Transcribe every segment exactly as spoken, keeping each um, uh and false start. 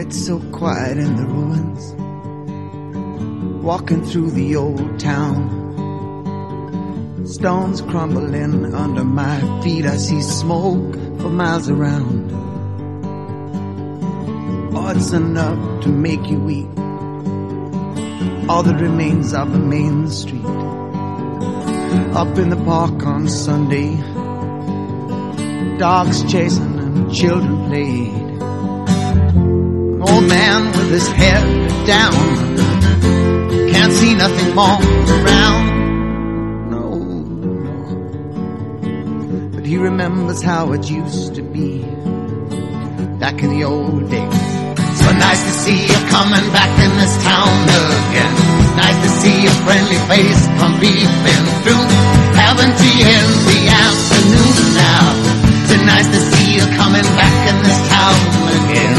It's so quiet in the ruins, walking through the old town. Stones crumbling under my feet, I see smoke for miles around. Oh, it's enough to make you weep. All that remains of the main street. Up in the park on Sunday, dogs chasing and children played. An old man with his head down, can't see nothing more around. No, no. But he remembers how it used to be back in the old days. So nice to see you coming back in this town again. Nice to see your friendly face come peeping through. Having tea in the afternoon now. So nice to see you coming back in this town again.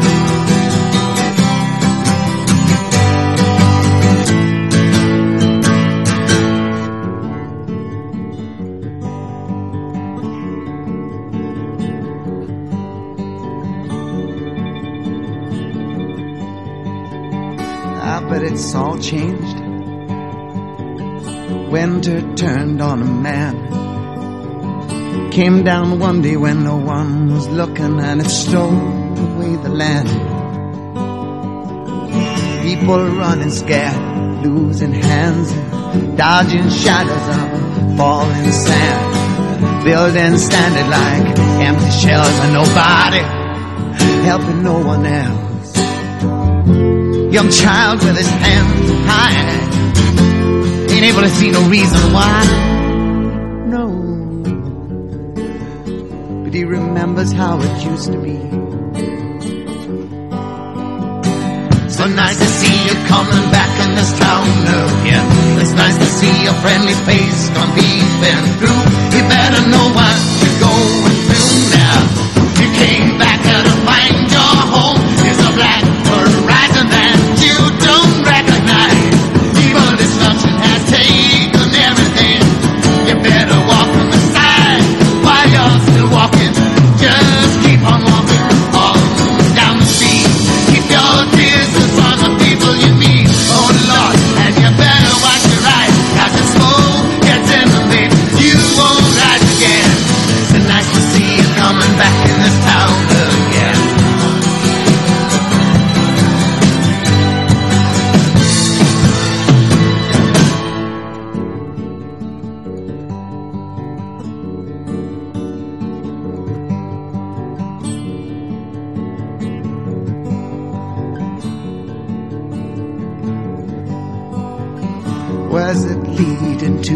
But it's all changed. Winter turned on a man. Came down one day when no one was looking, and it stole away the land. People running scared, losing hands, dodging shadows of falling sand. Buildings standing like empty shells, and nobody helping no one else. Young child with his hands high, ain't able to see no reason why. No, but he remembers how it used to be. So nice to see you coming back in this town again. It's nice to see your friendly face come peeping through. You better know what you're going through now. You came back here to find your home. There's a blackbird rising that you don't recognize. Evil destruction has taken everything. You better walk on the side while you're still walking. Just keep on walking all down the street. Keep your distance from the people you meet. Oh Lord, and you better watch your eyes. Cause the smoke gets in the lid, you won't rise again. It's nice to see you coming back in this town again. Where's it leading to?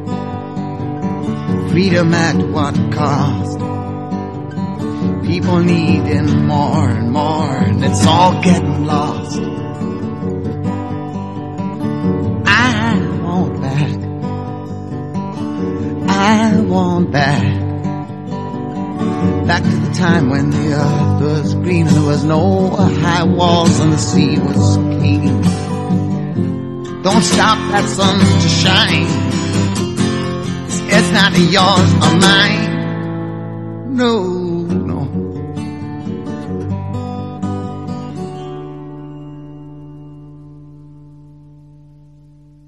Freedom at what cost? People needing more and more, and it's all getting lost. I want back. I want back. Back to the time when the earth was green and there was no high walls and the sea was clean. Don't stop that sun to shine. It's not yours or mine. No.